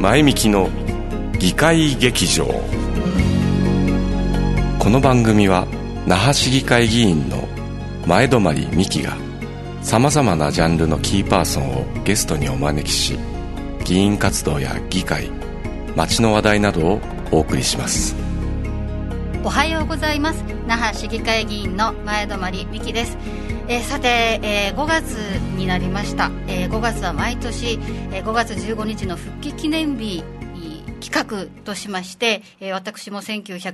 前みきの議会劇場。この番組は那覇市議会議員の前泊美樹がさまざまなジャンルのキーパーソンをゲストにお招きし、議員活動や議会、街の話題などをお送りします。 おはようございます。那覇市議会議員の前泊美樹です。さて、5月になりました。5月は毎年、5月15日の復帰記念日企画としまして、私も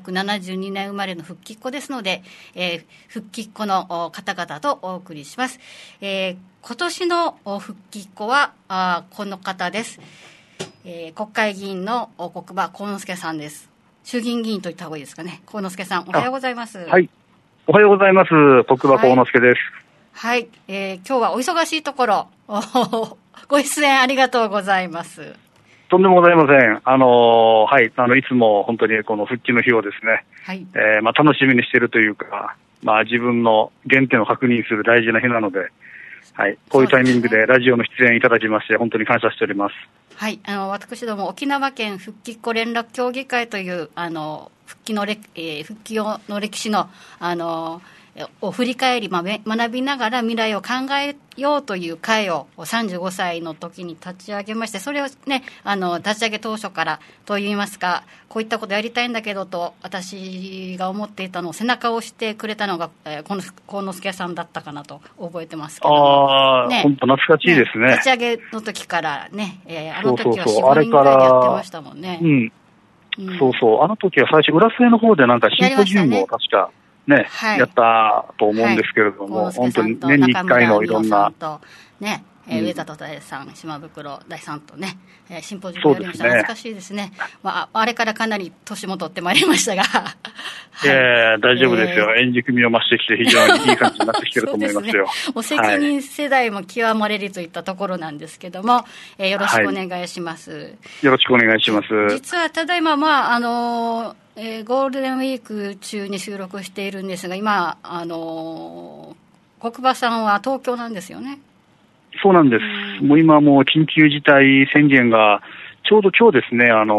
1972年生まれの復帰っ子ですので、復帰っ子の方々とお送りします。今年の復帰っ子はこの方です。国会議員の国場幸之助さんです。衆議院議員と言った方がいいですかね。幸之助さん、おはようございます。 はい、おはようございます。国場幸之助です。 はい、今日はお忙しいところご出演ありがとうございます。 とんでもございません。はい、いつも本当にこの復帰の日をですね、はい、楽しみにしているというか、自分の原点を確認する大事な日なので、はい、こういうタイミングでラジオの出演いただきまして本当に感謝しております。 はい、私ども沖縄県復帰っ子連絡協議会という復帰の歴史のを振り返り、学びながら未来を考えようという会を35歳の時に立ち上げまして、それをね、立ち上げ当初からといいますか、こういったことやりたいんだけどと私が思っていたのを背中を押してくれたのが、幸之助さんだったかなと覚えてますけども、ね、 本当懐かしいですね。 立ち上げの時からね、あの時は 4,5 人ぐらいでやってましたもんね。 そうそう、あの時は最初浦添の方でなんかシンポジウムを確かね、はい、やったと思うんですけれども、はい、本当に年に1回のいろんな、 ね、上里大さん、島袋大さんとね、シンポジウムやりました。懐かしいですね。あれからかなり年も取ってまいりましたが、はい、 大丈夫ですよ。円熟味を増してきて非常にいい感じになってきてると思いますよ。 お責任世代も極まれるといったところなんですけども、よろしくお願いします。はい、 よろしくお願いします。 実はただいまゴールデンウィーク中に収録しているんですが、今国場さんは東京なんですよね。 そうなんです。もう今もう緊急事態宣言がちょうど今日ですね、はい、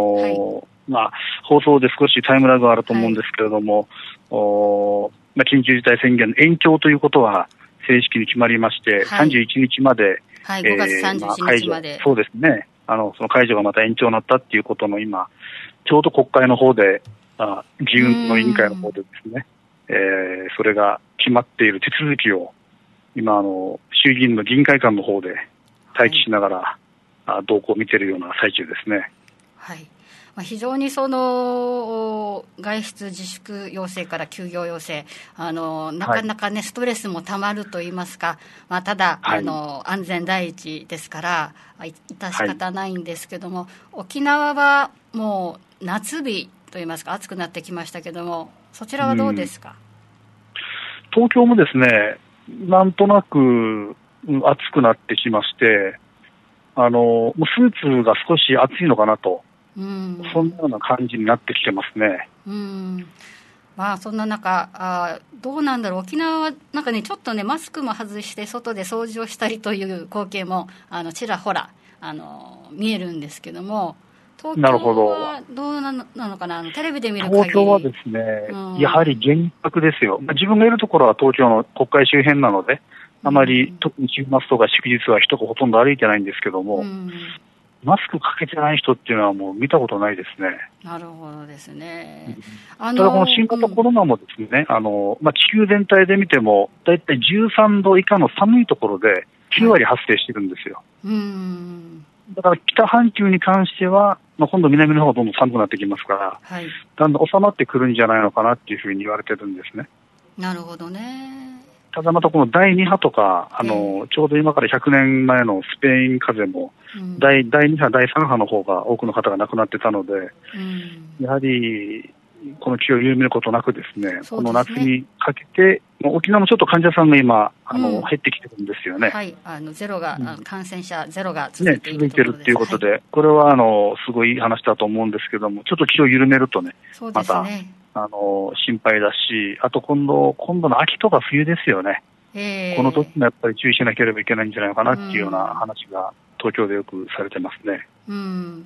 放送で少しタイムラグがあると思うんですけれども、はい、緊急事態宣言延長ということは正式に決まりまして、はい、31日まで、 はい、5月31日まで、 そうですね、その解除がまた延長になったっていうことの今ちょうど国会の方で議運の委員会の方でですね、それが決まっている手続きを今衆議院の議員会館の方で待機しながら、はい、動向を見ているような最中ですね。 はい、非常に外出自粛要請から休業要請、なかなかね、ストレスもたまるといいますか、ただ、はい、安全第一ですから致し方ないんですけども、はい、沖縄はもう夏日といいますか暑くなってきましたけども、そちらはどうですか？ 東京もですね、なんとなく暑くなってきまして、スーツが少し暑いのかなと、そんなような感じになってきてますね。 そんな中どうなんだろう、沖縄はなんかね、ちょっとね、マスクも外して外で掃除をしたりという光景もちらほら見えるんですけども、東京はどうなのかな、テレビで見る限り。 東京はですね、やはり厳格ですよ。自分がいるところは東京の国会周辺なので、あまり特に週末とか祝日は人がほとんど歩いてないんですけども、マスクかけてない人っていうのはもう見たことないですね。 なるほどですね。 ただこの新型コロナもですね、地球全体で見てもだいたい13度以下の寒いところで9割発生してるんですよ。だから北半球に関しては、今度南の方がどんどん寒くなってきますから、はい、だんだん収まってくるんじゃないのかなっていうふうに言われてるんですね。 なるほどね。 ただまたこの第2波とか、ちょうど今から100年前のスペイン風邪も、第2波、第3波の方が多くの方が亡くなってたので、やはりこの気を緩めることなくですね、この夏にかけて、沖縄もちょっと患者さんが今、減ってきてるんですよね。 はい、ゼロが、感染者ゼロが続いているということで、はい、これはすごいいい話だと思うんですけども、ちょっと気を緩めるとね、また心配だし、あと今度の秋とか冬ですよね。この時もやっぱり注意しなければいけないんじゃないかなっていうような話が東京でよくされてますね。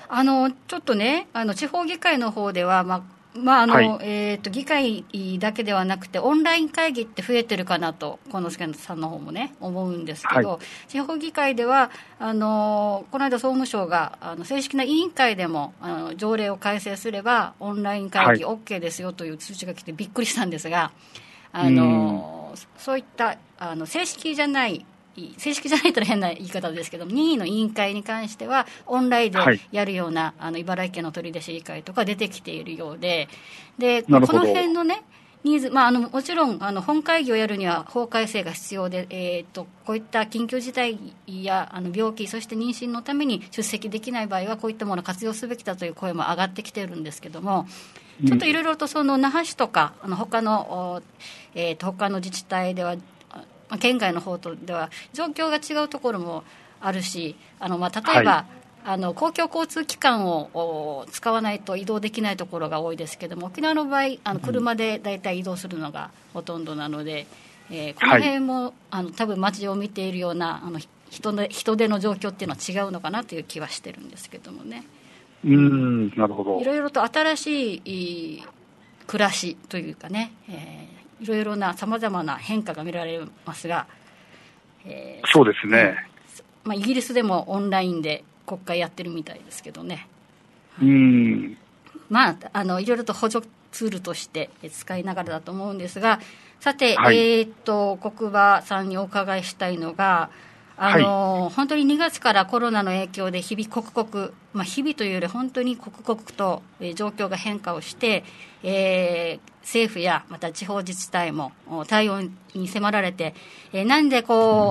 ちょっとね、地方議会の方では、議会だけではなくて、オンライン会議って増えてるかなと、河野助さんの方もね、思うんですけど、地方議会では、この間、総務省が正式な委員会でも条例を改正すれば、オンライン会議 OK ですよという通知が来て、びっくりしたんですが、そういった正式じゃないと変な言い方ですけど、任意の委員会に関してはオンラインでやるような、茨城県の取手市議会とか出てきているようで、この辺のねニーズ、もちろん本会議をやるには法改正が必要で、こういった緊急事態や病気、そして妊娠のために出席できない場合はこういったものを活用すべきだという声も上がってきているんですけども、ちょっといろいろとその那覇市とか他の自治体では、県外の方とでは状況が違うところもあるし、例えば、公共交通機関を使わないと移動できないところが多いですけども、沖縄の場合車でだいたい移動するのがほとんどなので、この辺も多分街を見ているような人手の状況っていうのは違うのかなという気はしてるんですけどもね。 なるほど。 いろいろと新しい暮らしというかね、いろいろなさまざまな変化が見られますが、 そうですね、 イギリスでもオンラインで国会やってるみたいですけどね。いろいろと補助ツールとして使いながらだと思うんですが、さて、国場さんにお伺いしたいのが、本当に2月からコロナの影響で日々刻々、日々というより本当に刻々と状況が変化をして、政府やまた地方自治体も対応に迫られて、なんで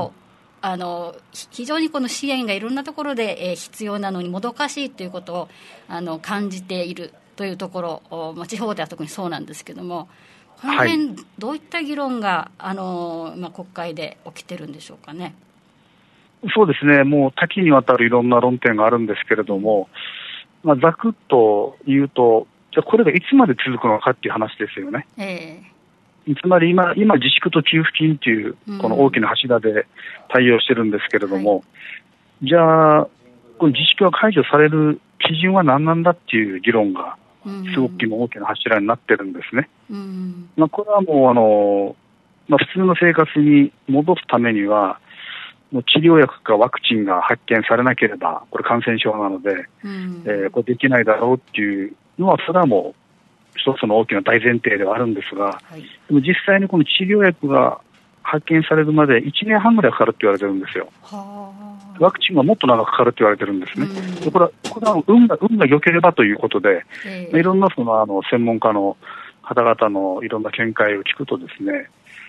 非常にこの支援がいろんなところで必要なのにもどかしいということを感じているというところ、地方では特にそうなんですけども、この辺どういった議論が国会で起きてるんでしょうかね。 そうですね、もう多岐にわたるいろんな論点があるんですけれども、ざくっと言うと、じゃあこれがいつまで続くのかっていう話ですよね。つまり今自粛と給付金というこの大きな柱で対応してるんですけれども、じゃあこの自粛が解除される基準は何なんだっていう議論がすごく大きな柱になってるんですね。これはもう普通の生活に戻すためにはもう治療薬かワクチンが発見されなければこれ感染症なので、これできないだろうっていうのはそれはもう一つの大きな大前提ではあるんですが、でも実際にこの治療薬が発見されるまで1年半ぐらいかかるって言われてるんですよ。ワクチンはもっと長くかかるって言われてるんですね。でこれは運が良ければということで、いろんな専門家の方々のいろんな見解を聞くとですね、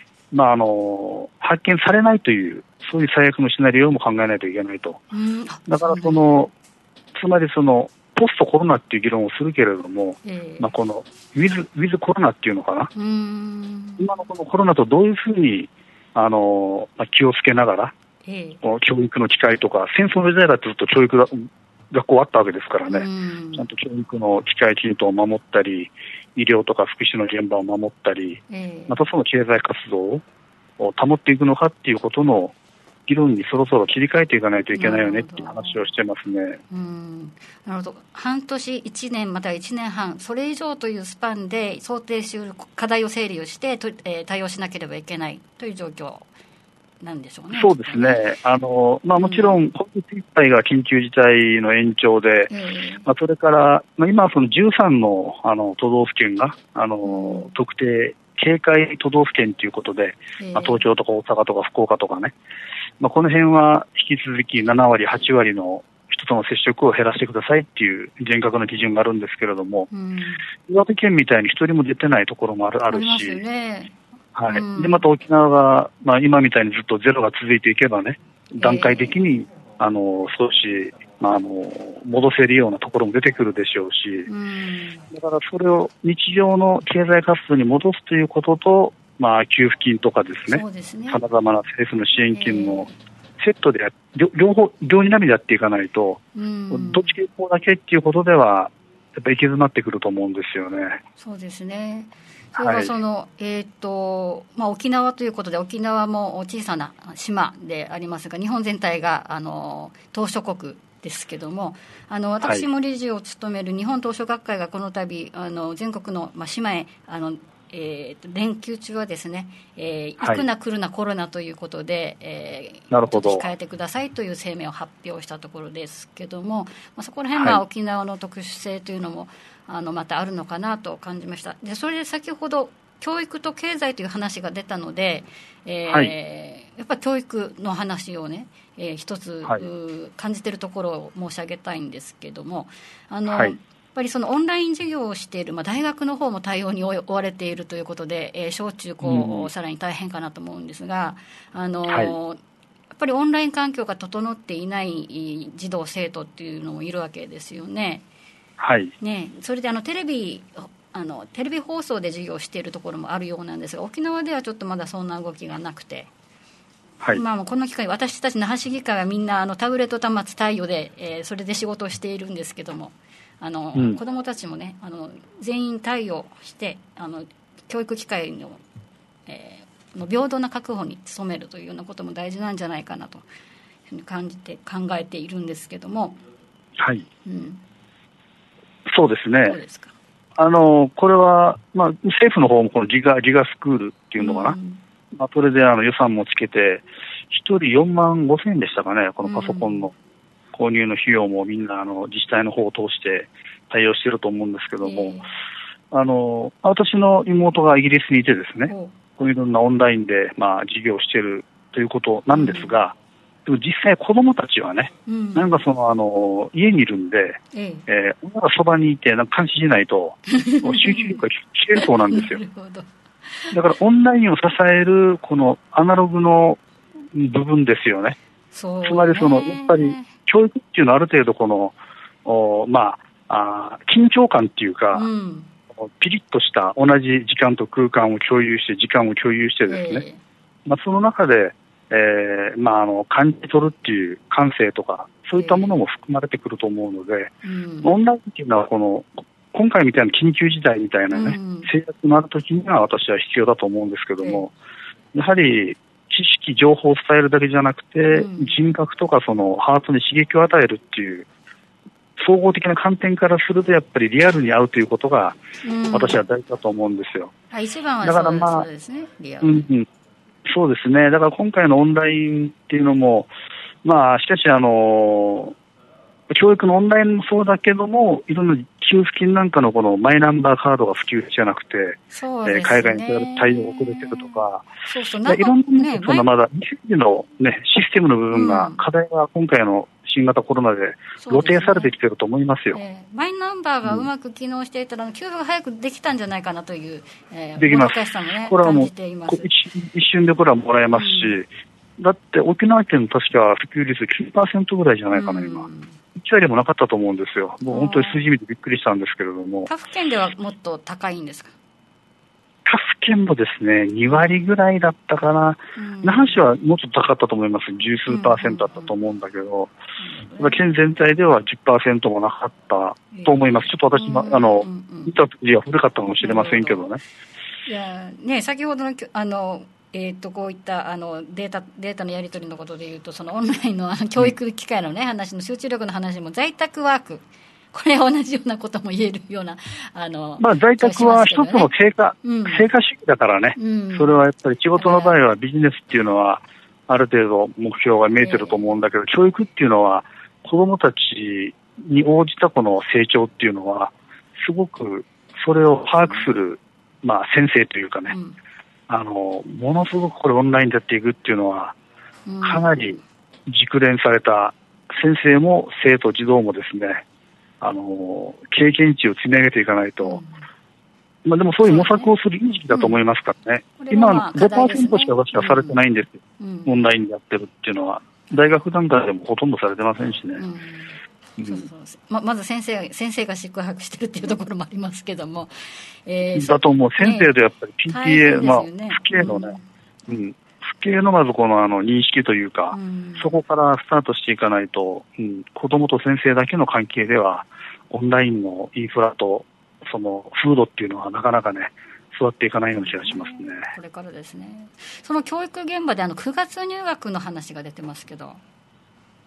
発見されないというそういう最悪のシナリオも考えないといけないと。だからつまりポストコロナっていう議論をするけれども、このウィズコロナっていうのかな、今のこのコロナとどういうふうに気をつけながら、教育の機会とか、戦争の時代だとずっと教育が学校あったわけですからね、ちゃんと教育の機会均等を守ったり、医療とか福祉の現場を守ったり、またその経済活動を保っていくのかっていうことの議論にそろそろ切り替えていかないといけないよねっていう話をしてますね。 なるほど。半年、1年または1年半、それ以上というスパンで想定しうる課題を整理をして対応しなければいけないという状況なんでしょうね。 そうですね。もちろん今月いっぱいが緊急事態の延長で、それから、今はその13の都道府県が特定警戒都道府県ということで、東京とか大阪とか福岡とかね、この辺は引き続き7割、8割の人との接触を減らしてくださいっていう厳格な基準があるんですけれども、岩手県みたいに一人も出てないところもあるし、でまた沖縄が、今みたいにずっとゼロが続いていけばね、段階的に少し、戻せるようなところも出てくるでしょうし、だからそれを日常の経済活動に戻すということと、給付金とかですね、さまざまな政府の支援金のセットで両に波でやっていかないと、どっち傾向だけっていうことではやっぱり行き詰まってくると思うんですよね。 そうですね。それは沖縄ということで、沖縄も小さな島でありますが、日本全体が島しょ国ですけども、私も理事を務める日本図書学会がこの度全国の、島へ連休中はですね、行くな来るなコロナということで、ちょっと控えてくださいという声明を発表したところですけども、そこら辺が沖縄の特殊性というのもまたあるのかなと感じました。でそれで先ほど教育と経済という話が出たので、やっぱり教育の話をね、一つ、感じているところを申し上げたいんですけども、やっぱりそのオンライン授業をしている、大学の方も対応に追われているということで、小中高、さらに大変かなと思うんですが、やっぱりオンライン環境が整っていない児童生徒っていうのもいるわけですよね。それでテレビ放送で授業をしているところもあるようなんですが、沖縄ではちょっとまだそんな動きがなくて、この機会私たち那覇市議会はみんなタブレット端末貸与で、それで仕事をしているんですけども、子どもたちもね全員対応して教育機会の、平等な確保に努めるというようなことも大事なんじゃないかなというふうに感じて考えているんですけども。 そうですね。 どうですか。 これは、政府の方もこのギガスクールっていうのかな、それで予算もつけて、1人4万5千円でしたかね、このパソコンの購入の費用もみんな自治体の方を通して対応していると思うんですけども、私の妹がイギリスにいてですね、こういういろんなオンラインで、授業をしているということなんですが、でも実際子どもたちはね、なんか家にいるんで、親がそばにいて監視しないと集中力が切れるそうなんですよ。だからオンラインを支えるこのアナログの部分ですよね。つまりやっぱり教育っていうのはある程度緊張感っていうか、ピリッとした同じ時間と空間を共有してですね、その中で感じ取るっていう感性とかそういったものも含まれてくると思うので、オンラインっていうのは今回みたいな緊急事態みたいなね、制約のあるときには私は必要だと思うんですけども、やはり知識情報を伝えるだけじゃなくて、人格とかハートに刺激を与えるっていう総合的な観点からするとやっぱりリアルに会うということが私は大事だと思うんですよ。 一番はそうですね、リアル。 そうですね。だから今回のオンラインっていうのも、しかし教育のオンラインもそうだけども、いろんな給付金なんかのこのマイナンバーカードが普及じゃなくて、海外に対応遅れてるとか、いろんなまだ未整備のシステムの部分が、課題が今回の新型コロナで露呈されてきていると思いますよ。 マイナンバーがうまく機能していたら、給付が早くできたんじゃないかなという、 できます。これはもう一瞬でこれはもらえますし、だって沖縄県の確か普及率 9% ぐらいじゃないかな、今。1割もなかったと思うんですよ。もう本当に数字見てびっくりしたんですけれども。 他府県ではもっと高いんですか？ 他府県もですね、2割ぐらいだったかな。那覇市はもうちょっと高かったと思います。十数%だったと思うんだけど、県全体では 10% もなかったと思います。ちょっと私も、見た時は古かったかもしれませんけどね。 いやね、先ほどのこういったデータのやり取りのことでいうと、そのオンラインの教育機会のね、話の集中力の話も在宅ワーク、これ同じようなことも言えるような在宅は一つの成果主義だからね、それはやっぱり仕事の場合はビジネスっていうのはある程度目標が見えてると思うんだけど、教育っていうのは子どもたちに応じたこの成長っていうのはすごくそれを把握する、先生というかね、ものすごくこれオンラインでやっていくっていうのはかなり熟練された先生も生徒児童もですね、経験値を積み上げていかないと、でもそういう模索をするいい時期だと思いますからね。今 5% しか私はされてないんですよ、オンラインでやってるっていうのは。大学段階でもほとんどされてませんしね。 まず先生が宿泊してるっていうところもありますけども、 だと思う。先生でやっぱり PTA、父兄のね、父兄のまずこの認識というか、そこからスタートしていかないと、子供と先生だけの関係ではオンラインのインフラとその風土っていうのはなかなかね育っていかないような気がしますね。 これからですね。その教育現場で9月入学の話が出てますけど。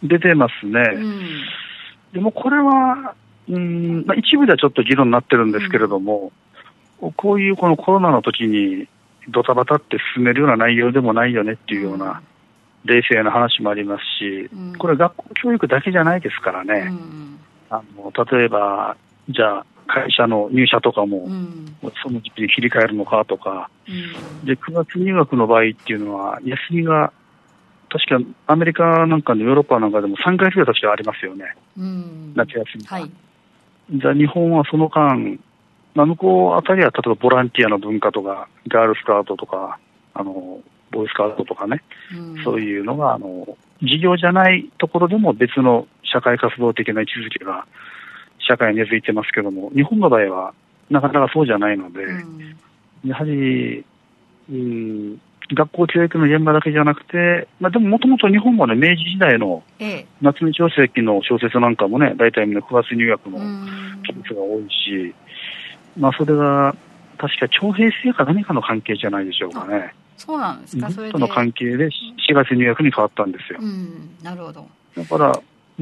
出てますね。でもこれは、一部ではちょっと議論になってるんですけれども、こういうこのコロナの時にドタバタって進めるような内容でもないよねっていうような冷静な話もありますし、これ学校教育だけじゃないですからね。例えば、じゃあ会社の入社とかも、その時期に切り替えるのかとか、で、9月入学の場合っていうのは、休みが、確かアメリカなんかのヨーロッパなんかでも3ヶ月ぐらい確かありますよね。夏休みが。じゃあ日本はその間、向こうあたりは例えばボランティアの文化とか、ガールスカウトとか、ボーイスカウトとかね、そういうのが、事業じゃないところでも別の社会活動的な位置づけが社会に根付いてますけども、日本の場合はなかなかそうじゃないので、やはり、学校教育の現場だけじゃなくて、でももともと日本もね、明治時代の夏目漱石の小説なんかもね、大体みんな9月入学のケースが多いし、それが確か徴兵制か何かの関係じゃないでしょうかね。 そうなんですか。それでとの関係で4月入学に変わったんですよ。 なるほど。 だから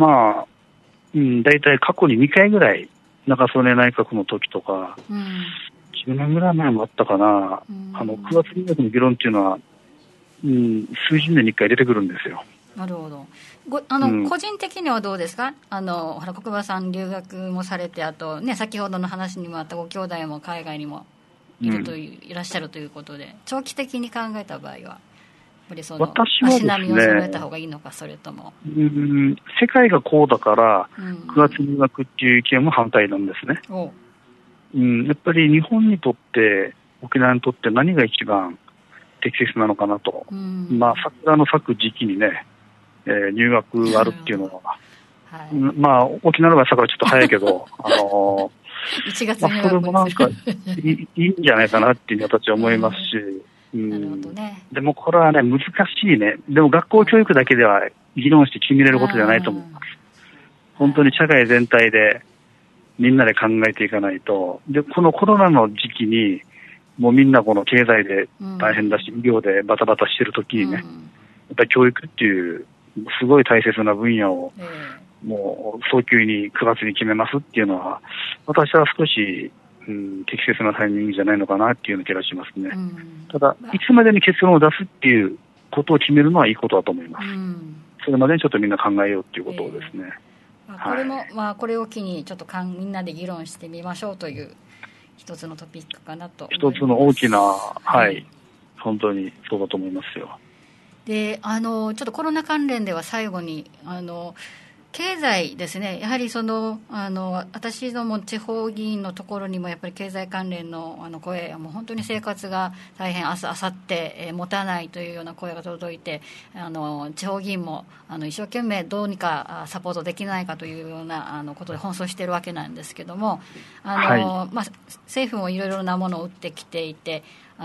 大体過去に2回ぐらい中曽根内閣の時とか、10年ぐらい前もあったかな、9月入学の議論っていうのは、数十年に1回出てくるんですよ。 なるほど。個人的にはどうですか？国場さん留学もされて、あとね、先ほどの話にもあったご兄弟も海外にもいらっしゃるということで、長期的に考えた場合は、やっぱりその足並みを揃えた方がいいのか、それとも。 世界がこうだから、9月入学っていう意見も反対なんですね。やっぱり日本にとって、沖縄にとって何が一番適切なのかなと。桜の咲く時期にね、入学あるっていうのは、沖縄の場合桜ちょっと早いけど、 1月入学それもなんかいいんじゃないかなっていう私は思いますし、 なるほどね。 でもこれはね、難しいね。でも学校教育だけでは議論して決めれることじゃないと思います。本当に社会全体でみんなで考えていかないと。で、このコロナの時期に、もうみんなこの経済で大変だし、医療でバタバタしてる時にね、やっぱり教育っていうすごい大切な分野を、もう早急に9月に決めますっていうのは、私は少し、適切なタイミングじゃないのかなっていうような気がしますね。ただ、いつまでに結論を出すっていうことを決めるのはいいことだと思います。それまでにちょっとみんな考えようっていうことをですね。 これも、これを機にちょっとみんなで議論してみましょうという一つのトピックかなと思います。 一つの大きな、本当にそうだと思いますよ。 で、ちょっとコロナ関連では最後に経済ですね。やはり私ども地方議員のところにもやっぱり経済関連の声、もう本当に生活が大変明後日持たないというような声が届いて、地方議員も一生懸命どうにかサポートできないかというようなことで奔走しているわけなんですけども、政府もいろいろなものを打ってきていて、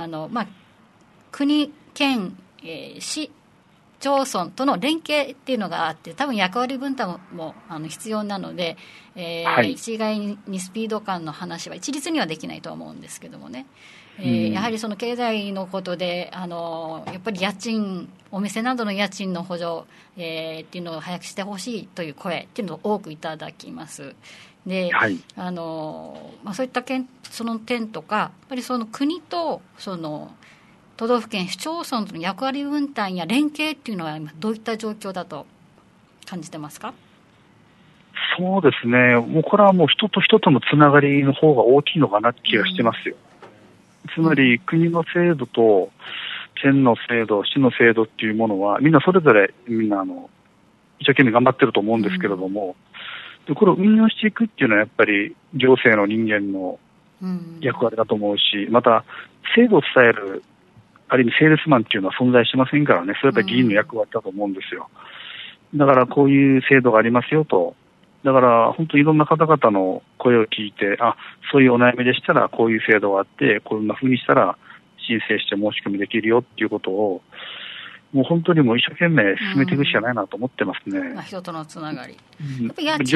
国、県、市町村との連携っていうのがあって、多分役割分担も必要なので、一概にスピード感の話は一律にはできないと思うんですけどもね、やはりその経済のことでやっぱり家賃、お店などの家賃の補助、っていうのを早くしてほしいという声っていうのを多くいただきます。で、そういったその点とか、やっぱりその国と都道府県市町村との役割分担や連携っていうのは今どういった状況だと感じてますか？ そうですね、もうこれはもう人と人とのつながりの方が大きいのかなって気がしてますよ。つまり国の制度と県の制度、市の制度っていうものはみんなそれぞれみんな一生懸命頑張ってると思うんですけれども、でこれを運用していくっていうのはやっぱり行政の人間の役割だと思うし、また制度を伝えるある意味セールスマンっていうのは存在しませんからね、それは議員の役割だと思うんですよ。だからこういう制度がありますよと。だから本当にいろんな方々の声を聞いて、そういうお悩みでしたらこういう制度があって、こんな風にしたら申請して申し込みできるよっていうことを、もう本当にもう一生懸命進めていくしかないなと思ってますね。 人とのつながり。やっぱ家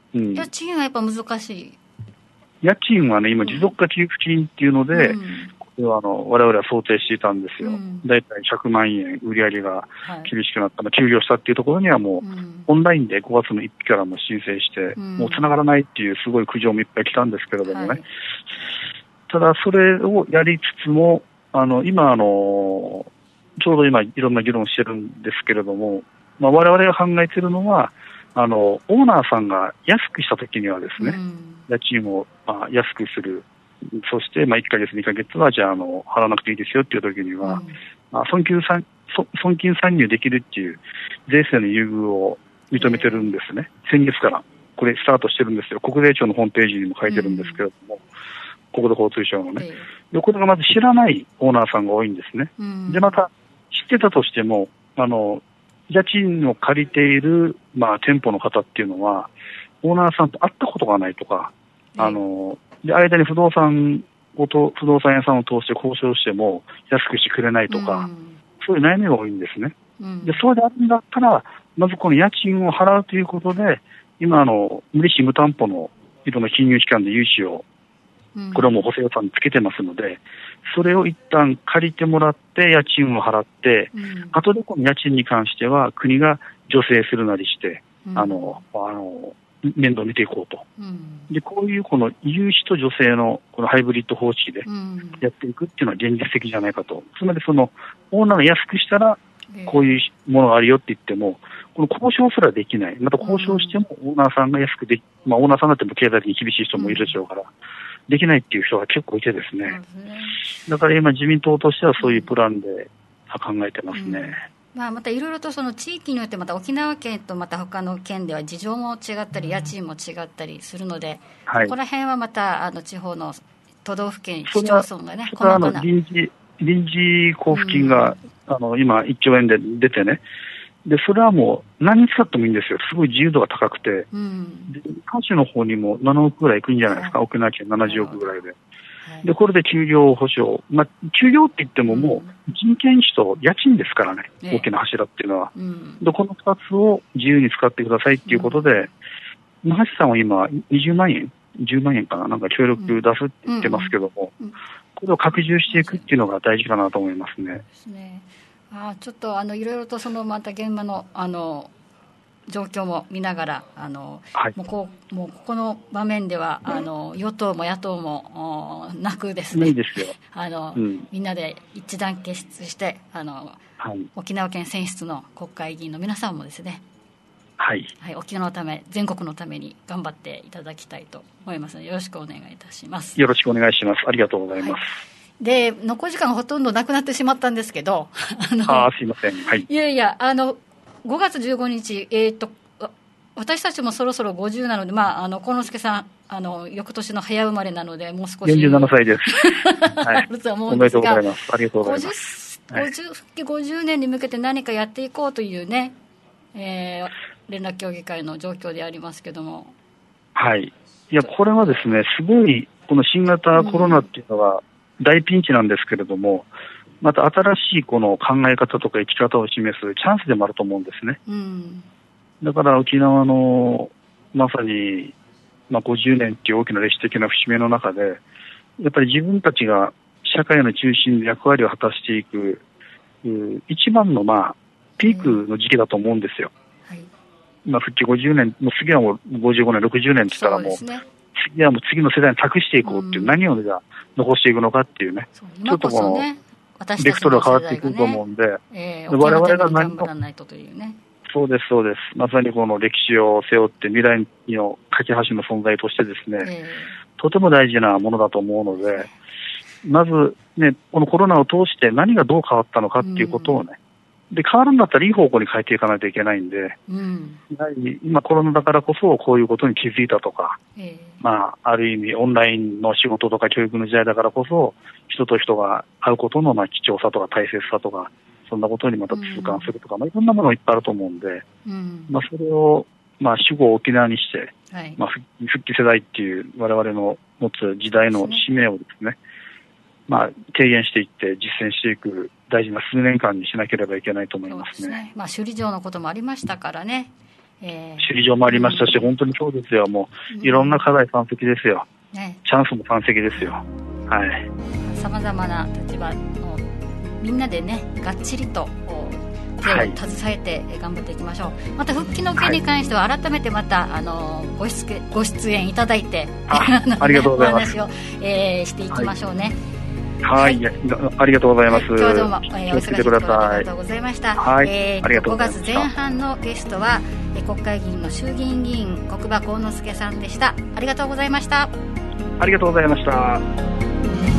賃はやっぱ難しい。 家賃はね、今持続化給付金っていうので、 我々は想定していたんですよ。だいたい100万円売り上げが厳しくなった、休業したっていうところにはもう、オンラインで5月の1日からも申請して、もう繋がらないっていうすごい苦情もいっぱい来たんですけれどもね。ただ、それをやりつつも、今、ちょうど今、いろんな議論してるんですけれども、我々が考えているのは、オーナーさんが安くしたときにはですね、家賃を安くする。そして、1ヶ月、2ヶ月は、じゃあ、払わなくていいですよっていうときには、損金参入できるっていう税制の優遇を認めてるんですね。先月から、これスタートしてるんですよ。国税庁のホームページにも書いてるんですけれども、国土交通省のね。で、これがまず知らないオーナーさんが多いんですね。で、また、知ってたとしても、家賃を借りている、店舗の方っていうのは、オーナーさんと会ったことがないとか、で、間に不動産屋さんを通して交渉しても安くしてくれないとか、そういう悩みが多いんですね。で、そうであるんだったら、まずこの家賃を払うということで、今、無利子無担保のいろんな金融機関で融資を、これはもう補正予算につけてますので、それを一旦借りてもらって、家賃を払って、後でこの家賃に関しては国が助成するなりして、面倒を見ていこうと。で、こういうこの融資と助成のこのハイブリッド方式でやっていくっていうのは現実的じゃないかと。つまりオーナーが安くしたら、こういうものがあるよって言っても、この交渉すらできない。また交渉してもオーナーさんが安くでき、オーナーさんだっても経済的に厳しい人もいるでしょうから、できないっていう人が結構いてですね。だから今自民党としてはそういうプランで考えてますね。 またいろいろとその地域によってまた沖縄県とまた他の県では事情も違ったり家賃も違ったりするので、ここら辺はまた地方の都道府県市町村がね、 細かな臨時交付金が、今1兆円で出てね、でそれはもう何に使ってもいいんですよ。すごい自由度が高くて、で関州の方にも7億ぐらい行くんじゃないですか。沖縄県70億ぐらいで。で、これで休業保障。休業って言ってももう人件費と家賃ですからね。大きな柱っていうのは。で、この2つを自由に使ってくださいっていうことで、那覇市さんは今20万円、10万円かな、なんか協力出すって言ってますけども、これを拡充していくっていうのが大事かなと思いますね。 ですね。ちょっといろいろとまた現場の状況も見ながらもうここの場面では与党も野党もなくですね、みんなで一致団結して沖縄県選出の国会議員の皆さんもですね、沖縄のため全国のために頑張っていただきたいと思いますので、よろしくお願いいたします。 よろしくお願いします。ありがとうございます。 で、残り時間がほとんどなくなってしまったんですけど、 すいません。 いやいや、5月15日、私たちもそろそろ50なので、幸之助さん、翌年の早生まれなので、もう少し。 47歳です。 あると思うんですが、 おめでとうございます。ありがとうございます。 50年に向けて何かやっていこうというね、連絡協議会の状況でありますけども。いや、これはですね、すごい、この新型コロナっていうのは大ピンチなんですけれども、また新しいこの考え方とか生き方を示すチャンスでもあると思うんですね。だから沖縄のまさに、50年っていう大きな歴史的な節目の中で、やっぱり自分たちが社会の中心で役割を果たしていく、一番のピークの時期だと思うんですよ。復帰50年、もう次はもう55年、60年って言ったらもう、次はもう次の世代に託していこうっていう、何をじゃ残していくのかっていうね、ちょっとこのベクトルが変わってくると思うんで、我々が何も、そうです、そうです。まさにこの歴史を背負って未来の架け橋の存在としてですね、とても大事なものだと思うので、まずね、このコロナを通して何がどう変わったのかっていうことをね、で、変わるんだったらいい方向に変えていかないといけないんで、やはり今コロナだからこそこういうことに気づいたとか、ある意味オンラインの仕事とか教育の時代だからこそ、人と人が会うことの貴重さとか大切さとか、そんなことにまた痛感するとか、いろんなものがいっぱいあると思うんで、それを主語を沖縄にして、復帰世代っていう我々の持つ時代の使命をですね、提言していって実践していく大事な数年間にしなければいけないと思いますね。 首里城のこともありましたからね。 首里城もありましたし、本当にそうですよ。もういろんな課題山積ですよ。チャンスも山積ですよ。 さまざまな立場のみんなでねがっちりと手を携えて頑張っていきましょう。また復帰の件に関しては改めてまたご出演いただいてありがとうございます。 お話を、していきましょうね。 はい、ありがとうございます。 今日はどうもお忙しいところありがとうございました。 はい、ありがとうございました。 5月前半のゲストは国会議員の衆議院議員国場幸之助さんでした。ありがとうございました。 ありがとうございました。